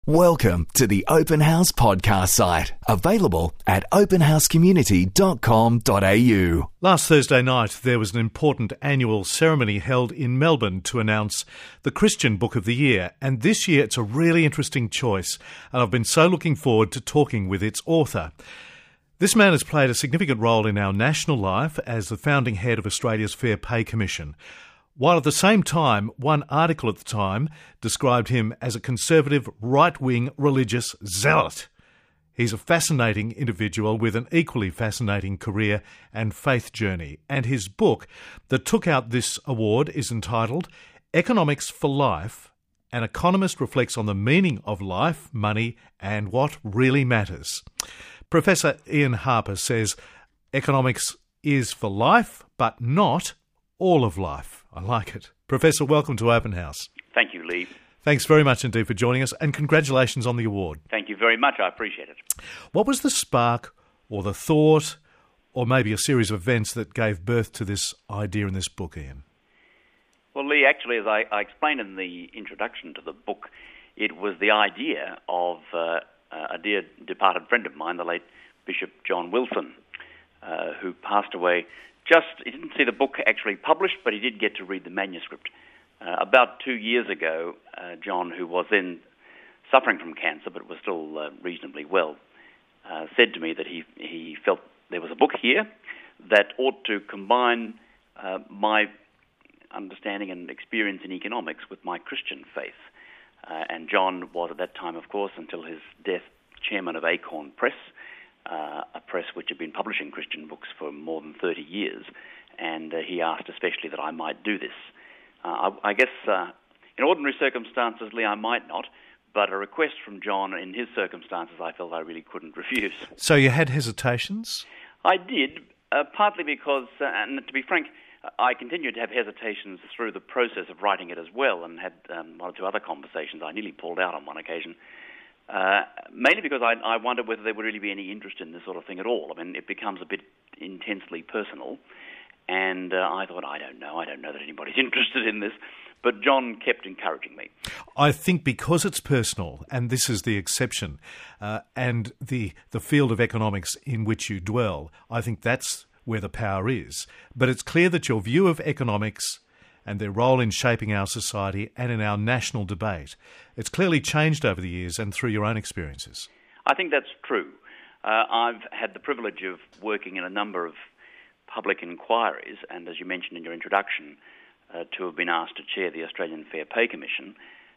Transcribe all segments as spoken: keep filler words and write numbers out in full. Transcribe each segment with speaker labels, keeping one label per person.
Speaker 1: Welcome to the Open House podcast site, available at open house community dot com dot a u.
Speaker 2: Last Thursday night, there was an important annual ceremony held in Melbourne to announce the Christian Book of the Year, and this year it's a really interesting choice, and I've been so looking forward to talking with its author. This man has played a significant role in our national life as the founding head of Australia's Fair Pay Commission, while at the same time, one article at the time described him as a conservative, right-wing religious zealot. He's a fascinating individual with an equally fascinating career and faith journey, and his book that took out this award is entitled Economics for Life: An Economist Reflects on the Meaning of Life, Money and What Really Matters. Professor Ian Harper says economics is for life, but not all of life. I like it. Professor, welcome to Open House.
Speaker 3: Thank you, Lee.
Speaker 2: Thanks very much indeed for joining us, and congratulations on the award.
Speaker 3: Thank you very much. I appreciate it.
Speaker 2: What was the spark or the thought or maybe a series of events that gave birth to this idea in this book, Ian?
Speaker 3: Well, Lee, actually, as I, I explained in the introduction to the book, it was the idea of uh, a dear departed friend of mine, the late Bishop John Wilson, uh, who passed away. Just, he didn't see the book actually published, but he did get to read the manuscript. Uh, about two years ago, uh, John, who was then suffering from cancer but was still uh, reasonably well, uh, said to me that he, he felt there was a book here that ought to combine uh, my understanding and experience in economics with my Christian faith. Uh, and John was at that time, of course, until his death, chairman of Acorn Press, Uh, a press which had been publishing Christian books for more than thirty years, and uh, he asked especially that I might do this. Uh, I, I guess uh, in ordinary circumstances, Lee, I might not, but a request from John in his circumstances I felt I really couldn't refuse.
Speaker 2: So you had hesitations?
Speaker 3: I did, uh, partly because, uh, and to be frank, I continued to have hesitations through the process of writing it as well, and had um, one or two other conversations. I nearly pulled out on one occasion. Uh, mainly because I, I wondered whether there would really be any interest in this sort of thing at all. I mean, it becomes a bit intensely personal, and uh, I thought, I don't know, I don't know that anybody's interested in this, but John kept encouraging me.
Speaker 2: I think because it's personal, and this is the exception, uh, and the the field of economics in which you dwell, I think that's where the power is. But it's clear that your view of economics and their role in shaping our society and in our national debate, it's clearly changed over the years and through your own experiences.
Speaker 3: I think that's true. Uh, I've had the privilege of working in a number of public inquiries, and as you mentioned in your introduction, uh, to have been asked to chair the Australian Fair Pay Commission.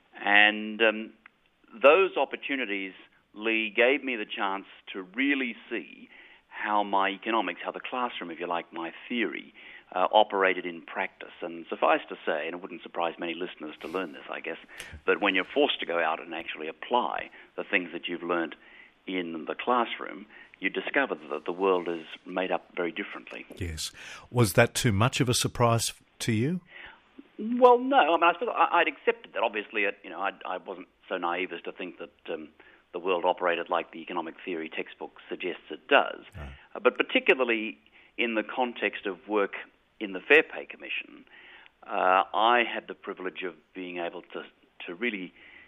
Speaker 3: And um, those opportunities, Lee, gave me the chance to really see how my economics, how the classroom, if you like, my theory, Uh, operated in practice. And suffice to say, and it wouldn't surprise many listeners to learn this, I guess, that when you're forced to go out and actually apply the things that you've learned in the classroom, you discover that the world is made up very differently.
Speaker 2: Yes. Was that too much of a surprise to you?
Speaker 3: Well, no. I mean, I suppose I, I'd accepted that. Obviously, it, you know, I, I wasn't so naive as to think that um, the world operated like the economic theory textbook suggests it does. No. Uh, but particularly in the context of work in the Fair Pay Commission, uh, I had the privilege of being able to, to really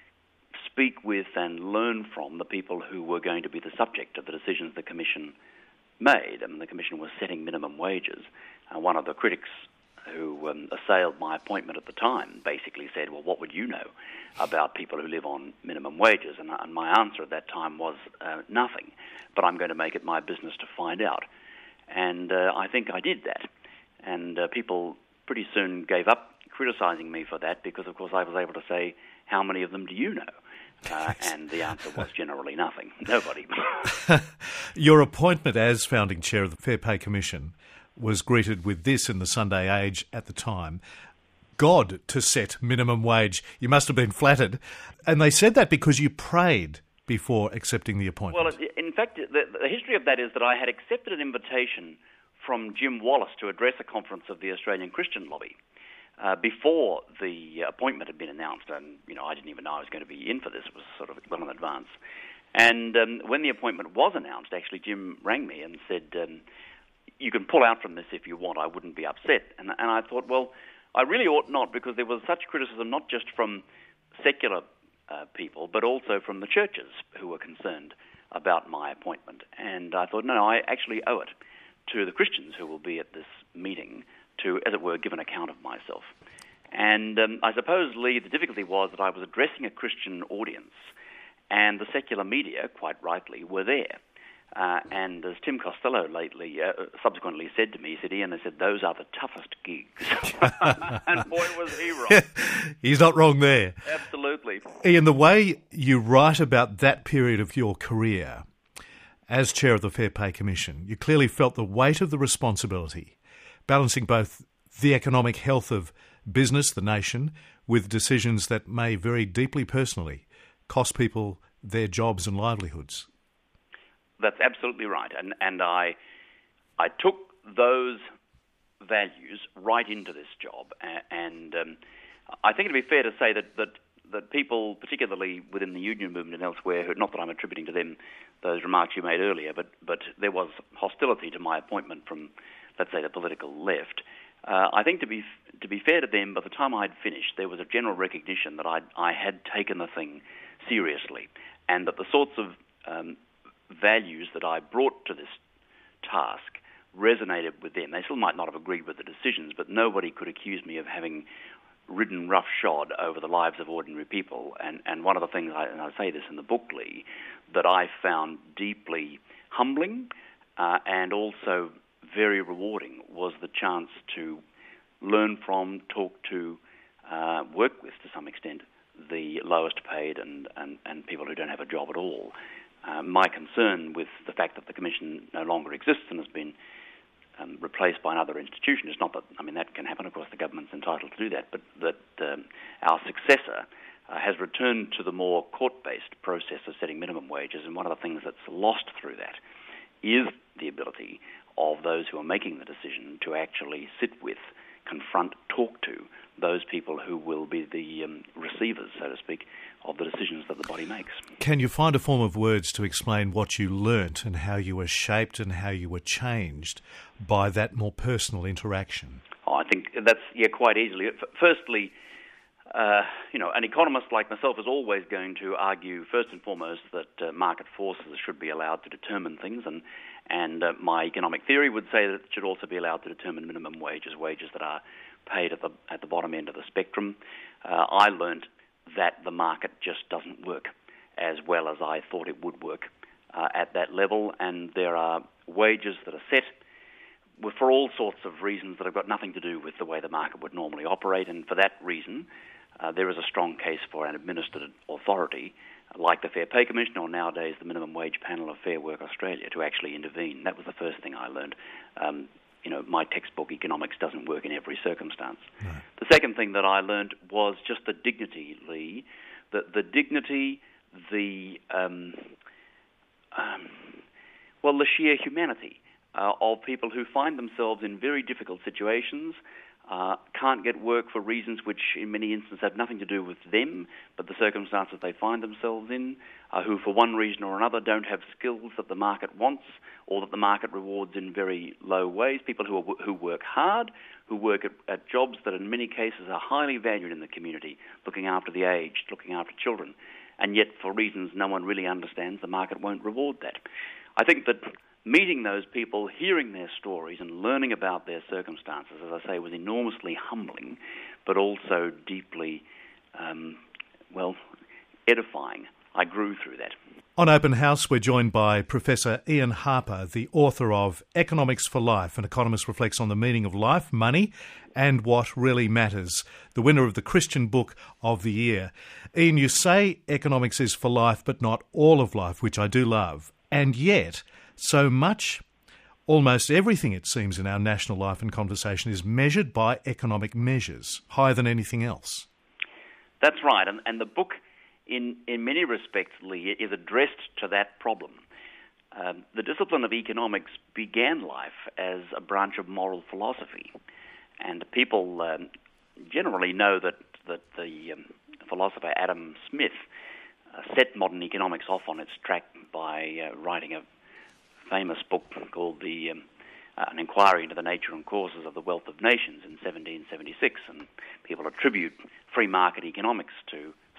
Speaker 3: speak with and learn from the people who were going to be the subject of the decisions the Commission made. I mean, the Commission was setting minimum wages. Uh, one of the critics who um, assailed my appointment at the time basically said, well, what would you know about people who live on minimum wages? And, and my answer at that time was uh, nothing, but I'm going to make it my business to find out. And uh, I think I did that. And uh, people pretty soon gave up criticizing me for that because, of course, I was able to say, how many of them do you know? Uh, and the answer was generally nothing. Nobody.
Speaker 2: Your appointment as founding chair of the Fair Pay Commission was greeted with this in the Sunday Age at the time: God to set minimum wage. You must have been flattered. And they said that because you prayed before accepting the appointment.
Speaker 3: Well, in fact, the, the history of that is that I had accepted an invitation from Jim Wallace to address a conference of the Australian Christian Lobby uh, before the appointment had been announced. And, you know, I didn't even know I was going to be in for this. It was sort of well in advance. And um, when the appointment was announced, actually, Jim rang me and said, um, you can pull out from this if you want. I wouldn't be upset. And, and I thought, well, I really ought not, because there was such criticism, not just from secular uh, people, but also from the churches who were concerned about my appointment. And I thought, no, no, I actually owe it to the Christians who will be at this meeting to, as it were, give an account of myself. And um, I suppose, Lee, the difficulty was that I was addressing a Christian audience, and the secular media, quite rightly, were there. Uh, and as Tim Costello lately, uh, subsequently said to me, he said, Ian, they said, those are the toughest gigs. And boy, was he wrong.
Speaker 2: He's not wrong there.
Speaker 3: Absolutely.
Speaker 2: Ian, the way you write about that period of your career as chair of the Fair Pay Commission, you clearly felt the weight of the responsibility, balancing both the economic health of business, the nation, with decisions that may very deeply personally cost people their jobs and livelihoods.
Speaker 3: That's absolutely right. And and I I took those values right into this job. And um, I think it'd be fair to say that, that, that people, particularly within the union movement and elsewhere, who, not that I'm attributing to them those remarks you made earlier, but, but there was hostility to my appointment from, let's say, the political left. Uh, I think to be to be fair to them, by the time I'd finished, there was a general recognition that I I had taken the thing seriously, and that the sorts of um, values that I brought to this task resonated with them. They still might not have agreed with the decisions, but nobody could accuse me of having ridden roughshod over the lives of ordinary people. And, and one of the things, I, and I say this in the book, Lee, that I found deeply humbling uh, and also very rewarding was the chance to learn from, talk to, uh, work with, to some extent, the lowest paid and, and, and people who don't have a job at all. Uh, my concern with the fact that the Commission no longer exists and has been um, replaced by another institution is not that, I mean, that can happen, of course, the government's entitled to do that, but that um, our successor uh, has returned to the more court-based process of setting minimum wages, and one of the things that's lost through that is the ability of those who are making the decision to actually sit with, confront, talk to those people who will be the um, receivers, so to speak, of the decisions that the body makes.
Speaker 2: Can you find a form of words to explain what you learnt and how you were shaped and how you were changed by that more personal interaction?
Speaker 3: Oh, I think that's, yeah, quite easily. Firstly, uh, you know, an economist like myself is always going to argue, first and foremost, that uh, market forces should be allowed to determine things, and and uh, my economic theory would say that it should also be allowed to determine minimum wages, wages that are paid at the at the bottom end of the spectrum. Uh, I learnt that the market just doesn't work as well as I thought it would work uh, at that level, and there are wages that are set for all sorts of reasons that have got nothing to do with the way the market would normally operate, and for that reason uh, there is a strong case for an administered authority like the Fair Pay Commission, or nowadays the Minimum Wage Panel of Fair Work Australia, to actually intervene. That was the first thing I learned. Um, you know, my textbook economics doesn't work in every circumstance. No. The second thing that I learned was just the dignity, Lee, the, the dignity, the, um, um, well, the sheer humanity uh, of people who find themselves in very difficult situations, uh, can't get work for reasons which in many instances have nothing to do with them, but the circumstances they find themselves in, uh, who for one reason or another don't have skills that the market wants or that the market rewards in very low ways, people who are, who work hard, who work at, at jobs that in many cases are highly valued in the community, looking after the aged, looking after children, and yet for reasons no one really understands, the market won't reward that. I think that meeting those people, hearing their stories and learning about their circumstances, as I say, was enormously humbling, but also deeply, um, well, edifying. I grew through that.
Speaker 2: On Open House, we're joined by Professor Ian Harper, the author of Economics for Life. An economist reflects on the meaning of life, money, and what really matters. The winner of the Christian Book of the Year. Ian, you say economics is for life, but not all of life, which I do love. And yet, so much, almost everything, it seems, in our national life and conversation is measured by economic measures, higher than anything else.
Speaker 3: That's right, and, and the book, in, in many respects, Lee, is addressed to that problem. Um, the discipline of economics began life as a branch of moral philosophy, and people um, generally know that, that the um, philosopher Adam Smith uh, set modern economics off on its track by uh, writing a famous book called the um, uh, An Inquiry into the Nature and Causes of the Wealth of Nations in seventeen seventy-six, and people attribute free market economics to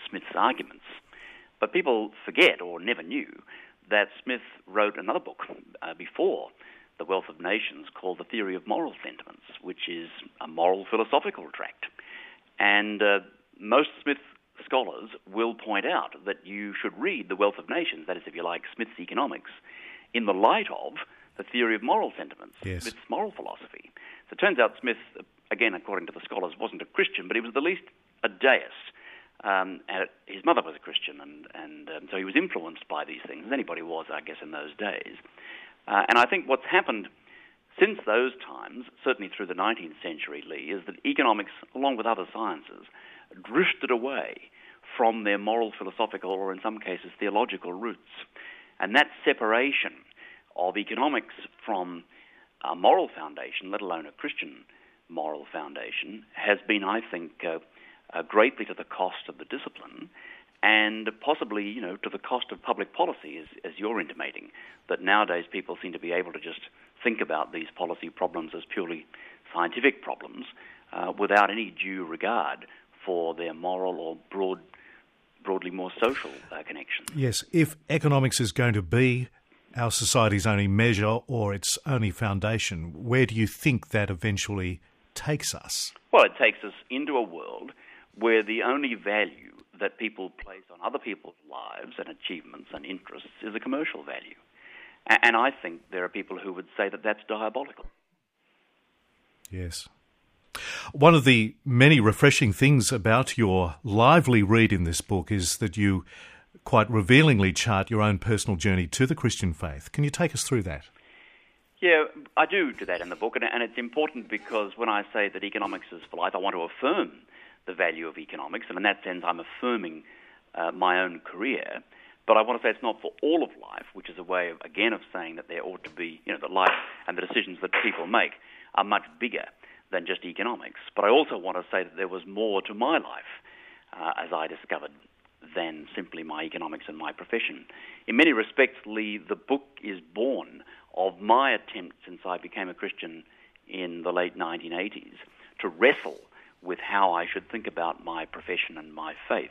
Speaker 3: Smith's arguments. But people forget, or never knew, that Smith wrote another book uh, before The Wealth of Nations called The Theory of Moral Sentiments, which is a moral philosophical tract. And uh, most Smith scholars will point out that you should read The Wealth of Nations, that is, if you like, Smith's economics, in the light of The Theory of Moral Sentiments,
Speaker 2: yes.
Speaker 3: Smith's moral philosophy. So it turns out Smith, again, according to the scholars, wasn't a Christian, but he was at least a deist. Um, and it, his mother was a Christian, and, and um, so he was influenced by these things, as anybody was, I guess, in those days. Uh, and I think what's happened since those times, certainly through the nineteenth century, Lee, is that economics, along with other sciences, drifted away from their moral, philosophical, or in some cases theological roots. And that separation of economics from a moral foundation, let alone a Christian moral foundation, has been, I think, uh, uh, greatly to the cost of the discipline, and possibly, you know, to the cost of public policy, as, as you're intimating, that nowadays people seem to be able to just think about these policy problems as purely scientific problems uh, without any due regard for their moral or broad, broadly more social uh, connections.
Speaker 2: Yes, if economics is going to be our society's only measure or its only foundation, where do you think that eventually takes us?
Speaker 3: Well, it takes us into a world where the only value that people place on other people's lives and achievements and interests is a commercial value. And I think there are people who would say that that's diabolical.
Speaker 2: Yes. One of the many refreshing things about your lively read in this book is that you quite revealingly chart your own personal journey to the Christian faith. Can you take us through that?
Speaker 3: Yeah, I do do that in the book, and, and it's important because when I say that economics is for life, I want to affirm the value of economics, and in that sense I'm affirming uh, my own career. But I want to say it's not for all of life, which is a way, of, again, of saying that there ought to be, you know, that life and the decisions that people make are much bigger than just economics. But I also want to say that there was more to my life, uh, as I discovered, than simply my economics and my profession. In many respects, Lee, the book is born of my attempt since I became a Christian in the late nineteen eighties to wrestle with how I should think about my profession and my faith.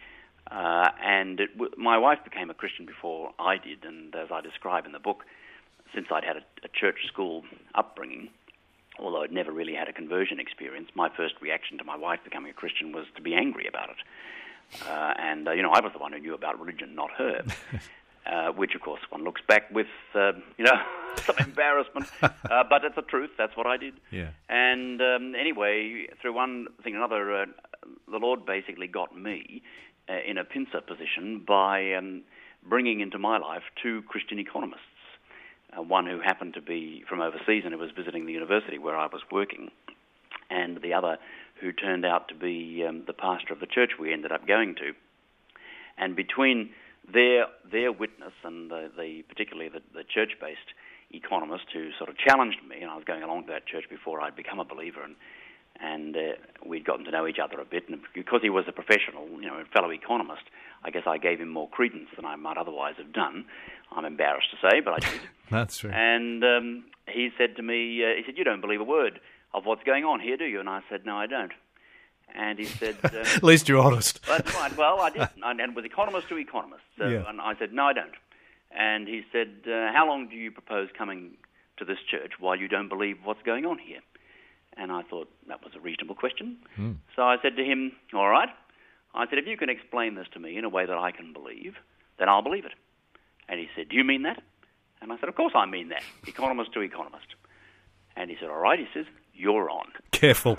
Speaker 3: Uh, and it w- my wife became a Christian before I did, and as I describe in the book, since I'd had a, a church school upbringing, although I'd never really had a conversion experience, my first reaction to my wife becoming a Christian was to be angry about it. Uh, and, uh, you know, I was the one who knew about religion, not her, uh, which, of course, one looks back with, uh, you know, some embarrassment. Uh, but it's the truth. That's what I did.
Speaker 2: Yeah.
Speaker 3: And um, anyway, through one thing or another, uh, the Lord basically got me uh, in a pincer position by um, bringing into my life two Christian economists, uh, one who happened to be from overseas and who was visiting the university where I was working, and the other who turned out to be um, the pastor of the church we ended up going to. And between their their witness and the, the particularly the, the church-based economist who sort of challenged me, and I was going along to that church before I'd become a believer, and and uh, we'd gotten to know each other a bit, and because he was a professional, you know, a fellow economist, I guess I gave him more credence than I might otherwise have done. I'm embarrassed to say, but I did.
Speaker 2: That's true.
Speaker 3: And um, he said to me, uh, he said, "You don't believe a word of what's going on here, do you?" And I said, "No, I don't." And he said... Uh,
Speaker 2: At least you're honest.
Speaker 3: That's right. Well, I did. And with economist to economist. Uh,
Speaker 2: Yeah.
Speaker 3: And I said, "No, I don't." And he said, uh, "How long do you propose coming to this church while you don't believe what's going on here?" And I thought that was a reasonable question.
Speaker 2: Mm.
Speaker 3: So I said to him, "All right." I said, "If you can explain this to me in a way that I can believe, then I'll believe it." And he said, "Do you mean that?" And I said, "Of course I mean that. Economist to economist." And he said, "All right." He says, "You're on."
Speaker 2: Careful.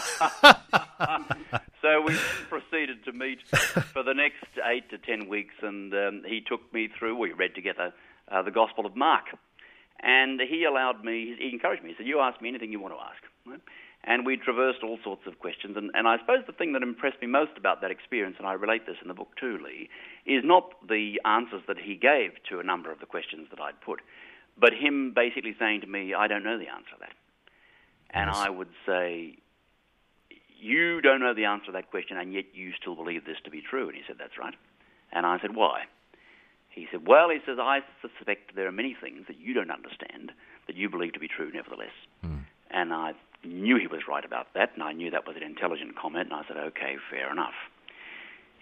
Speaker 3: So we proceeded to meet for the next eight to ten weeks, and um, he took me through, we read together uh, the Gospel of Mark. And he allowed me, he encouraged me, he said, "You ask me anything you want to ask." Right? And we traversed all sorts of questions. And, and I suppose the thing that impressed me most about that experience, and I relate this in the book too, Lee, is not the answers that he gave to a number of the questions that I'd put, but him basically saying to me, "I don't know the answer to that." And
Speaker 2: Yes.
Speaker 3: I would say, "You don't know the answer to that question, and yet you still believe this to be true." And he said, "That's right." And I said, "Why?" He said, "Well," he says, "I suspect there are many things that you don't understand that you believe to be true nevertheless."
Speaker 2: Mm.
Speaker 3: And I knew he was right about that, and I knew that was an intelligent comment, and I said, "Okay, fair enough."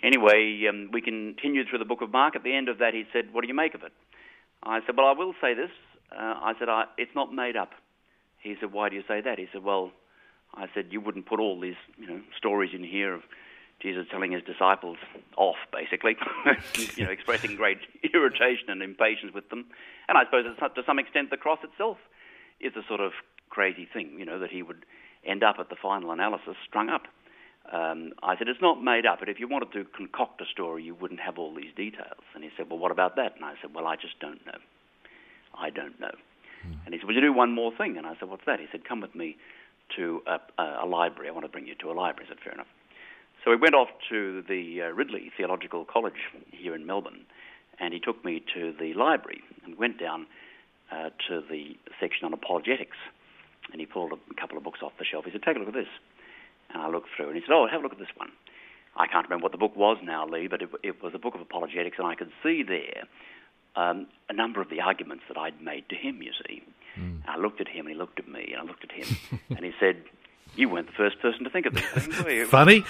Speaker 3: Anyway, um, we continued through the book of Mark. At the end of that, he said, what do you make of it? I said, well, I will say this. Uh, I said, I, it's not made up. He said, why do you say that? He said, well, I said, you wouldn't put all these you know, stories in here of Jesus telling his disciples off, basically, you know, expressing great irritation and impatience with them. And I suppose it's, to some extent the cross itself is a sort of crazy thing, you know, that he would end up at the final analysis strung up. Um, I said, it's not made up, but if you wanted to concoct a story, you wouldn't have all these details. And he said, well, what about that? And I said, well, I just don't know. I don't know. Mm. And he said, well, you do one more thing. And I said, what's that? He said, come with me to a, a library. I want to bring you to a library. I said, fair enough. So we went off to the uh, Ridley Theological College here in Melbourne, and he took me to the library and went down uh, to the section on apologetics. And he pulled a couple of books off the shelf. He said, take a look at this. And I looked through, and he said, oh, have a look at this one. I can't remember what the book was now, Lee, but it, it was a book of apologetics, and I could see there um, a number of the arguments that I'd made to him, you see. Mm. I looked at him, and he looked at me, and I looked at him, and he said, you weren't the first person to think of these things, were you?
Speaker 2: Funny.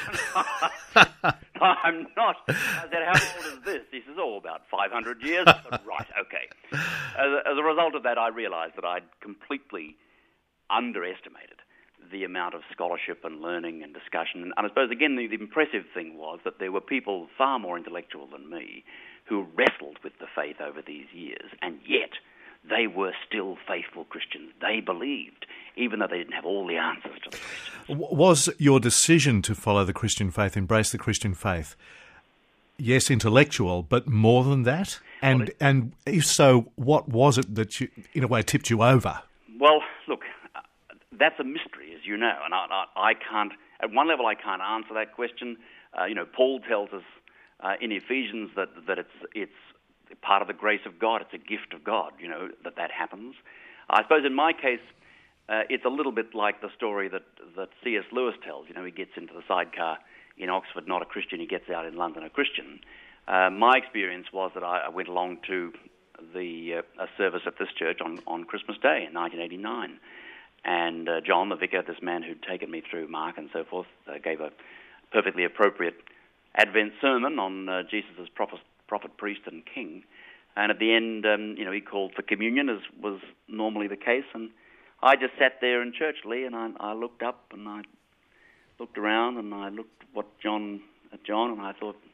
Speaker 3: I'm not. I said, how old is this? He says, oh, about five hundred years. I said, right, okay. As a, as a result of that, I realized that I'd completely underestimated the amount of scholarship and learning and discussion. And I suppose, again, the, the impressive thing was that there were people far more intellectual than me who wrestled with the faith over these years, and yet they were still faithful Christians. They believed, even though they didn't have all the answers to the questions.
Speaker 2: Was your decision to follow the Christian faith, embrace the Christian faith, yes, intellectual, but more than that? And well, it, and if so, what was it that, you, in a way, tipped you over?
Speaker 3: Well, look, uh, that's a mystery, as you know, and I, I, I can't, at one level I can't answer that question. Uh, you know, Paul tells us uh, in Ephesians that, that it's it's part of the grace of God, it's a gift of God, you know, that that happens. I suppose in my case, uh, it's a little bit like the story that, that C S Lewis tells. You know, he gets into the sidecar in Oxford, not a Christian, he gets out in London, a Christian. Uh, my experience was that I, I went along to the uh, a service at this church on, on Christmas Day in nineteen eighty-nine. And uh, John, the vicar, this man who'd taken me through Mark and so forth, uh, gave a perfectly appropriate Advent sermon on uh, Jesus as prophet, prophet, priest, and king. And at the end, um, you know, he called for communion, as was normally the case. And I just sat there in church, Lee, and I, I looked up and I looked around and I looked what John at John, and I thought,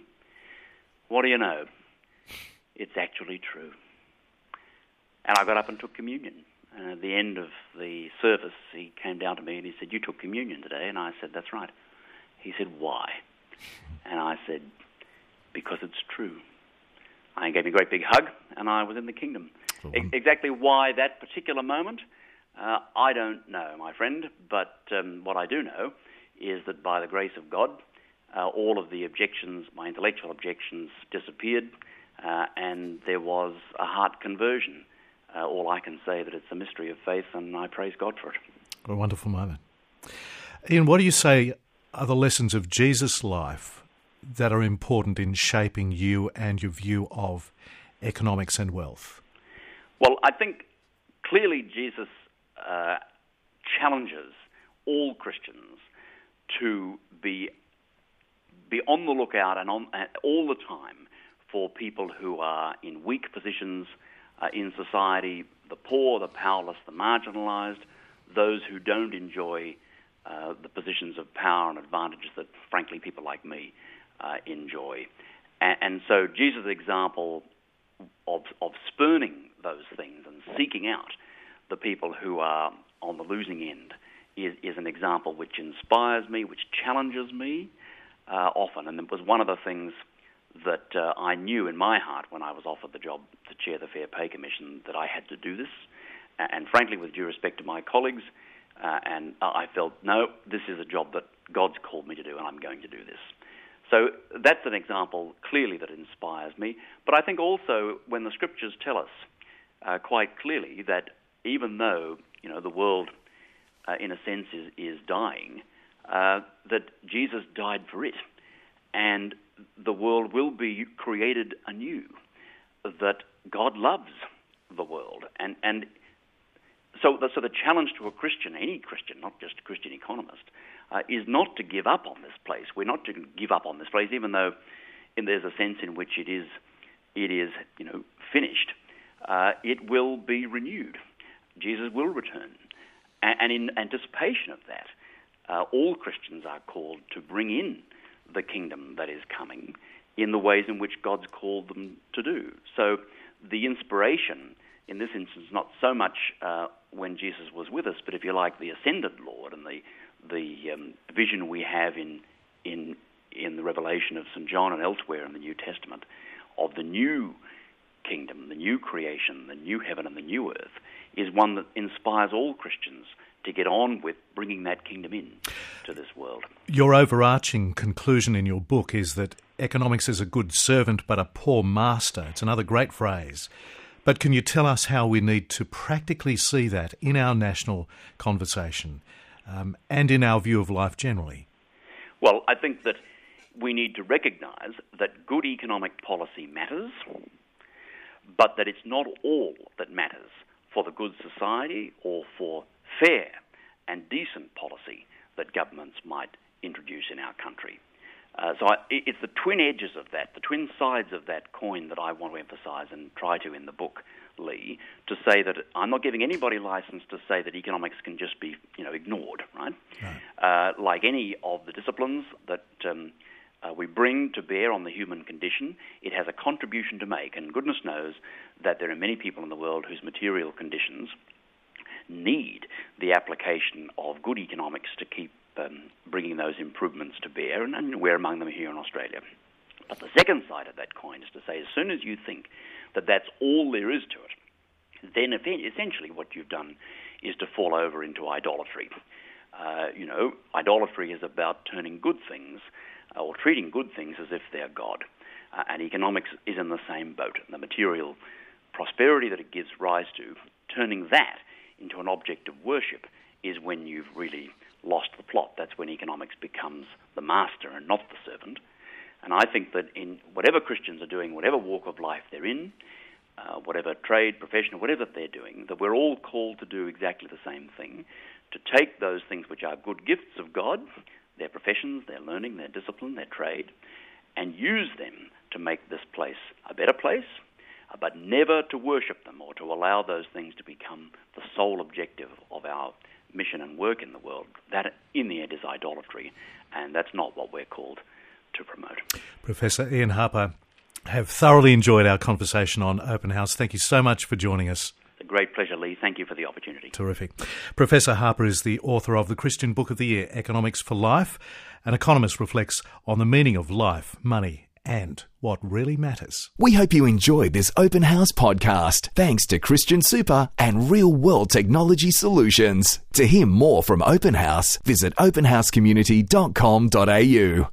Speaker 3: what do you know? It's actually true. And I got up and took communion. And at the end of the service, he came down to me and he said, you took communion today? And I said, that's right. He said, why? And I said, because it's true. And he gave me a great big hug, and I was in the kingdom. E- exactly why that particular moment, uh, I don't know, my friend. But um, what I do know is that by the grace of God, uh, all of the objections, my intellectual objections, disappeared, uh, and there was a heart conversion. Uh, all I can say that it's a mystery of faith, and I praise God for it.
Speaker 2: What a wonderful moment. Ian, what do you say are the lessons of Jesus' life that are important in shaping you and your view of economics and wealth?
Speaker 3: Well, I think clearly Jesus uh, challenges all Christians to be be on the lookout and on uh, all the time for people who are in weak positions uh, in society, the poor, the powerless, the marginalized, those who don't enjoy uh, the positions of power and advantages that, frankly, people like me uh, enjoy. And, and so Jesus' example of, of spurning those things and seeking out the people who are on the losing end is, is an example which inspires me, which challenges me uh, often. And it was one of the things that uh, I knew in my heart when I was offered the job to chair the Fair Pay Commission, that I had to do this. And frankly, with due respect to my colleagues, uh, and I felt, no, this is a job that God's called me to do, and I'm going to do this. So that's an example clearly that inspires me. But I think also when the Scriptures tell us uh, quite clearly that even though, you know, the world uh, in a sense is, is dying, uh, that Jesus died for it, and the world will be created anew, that God loves the world. And, and so, the, so the challenge to a Christian, any Christian, not just a Christian economist, uh, is not to give up on this place. We're not to give up on this place, even though in, there's a sense in which it is, it is, you know, finished. Uh, it will be renewed. Jesus will return. And, and in anticipation of that, uh, all Christians are called to bring in the kingdom that is coming in the ways in which God's called them to do. So the inspiration in this instance, not so much uh, when Jesus was with us, but if you like, the ascended Lord and the the um, vision we have in in in the revelation of Saint John and elsewhere in the New Testament of the new kingdom, the new creation, the new heaven and the new earth, is one that inspires all Christians to get on with bringing that kingdom in to this world.
Speaker 2: Your overarching conclusion in your book is that economics is a good servant but a poor master. It's another great phrase. But can you tell us how we need to practically see that in our national conversation um, and in our view of life generally?
Speaker 3: Well, I think that we need to recognise that good economic policy matters, but that it's not all that matters for the good society or for fair and decent policy that governments might introduce in our country. Uh, so I, it's the twin edges of that, the twin sides of that coin that I want to emphasise and try to in the book, Lee, to say that I'm not giving anybody license to say that economics can just be, you know, ignored, right? right. Uh, like any of the disciplines that um, uh, we bring to bear on the human condition, it has a contribution to make, and goodness knows that there are many people in the world whose material conditions need the application of good economics to keep um, bringing those improvements to bear, and, and we're among them here in Australia. But the second side of that coin is to say, as soon as you think that that's all there is to it, then essentially what you've done is to fall over into idolatry. Uh, you know, idolatry is about turning good things uh, or treating good things as if they're God. Uh, and economics is in the same boat. The material prosperity that it gives rise to, turning that into an object of worship is when you've really lost the plot. That's when economics becomes the master and not the servant. And I think that in whatever Christians are doing, whatever walk of life they're in, uh, whatever trade, profession, or whatever they're doing, that we're all called to do exactly the same thing, to take those things which are good gifts of God, their professions, their learning, their discipline, their trade, and use them to make this place a better place, but never to worship them or to allow those things to become the sole objective of our mission and work in the world. That, in the end, is idolatry, and that's not what we're called to promote.
Speaker 2: Professor Ian Harper, have thoroughly enjoyed our conversation on Open House. Thank you so much for joining us.
Speaker 3: It's a great pleasure, Lee. Thank you for the opportunity.
Speaker 2: Terrific. Professor Harper is the author of the Christian Book of the Year, Economics for Life. An economist reflects on the meaning of life, money, and what really matters.
Speaker 1: We hope you enjoyed this Open House podcast, thanks to Christian Super and Real World Technology Solutions. To hear more from Open House, visit open house community dot com dot a u.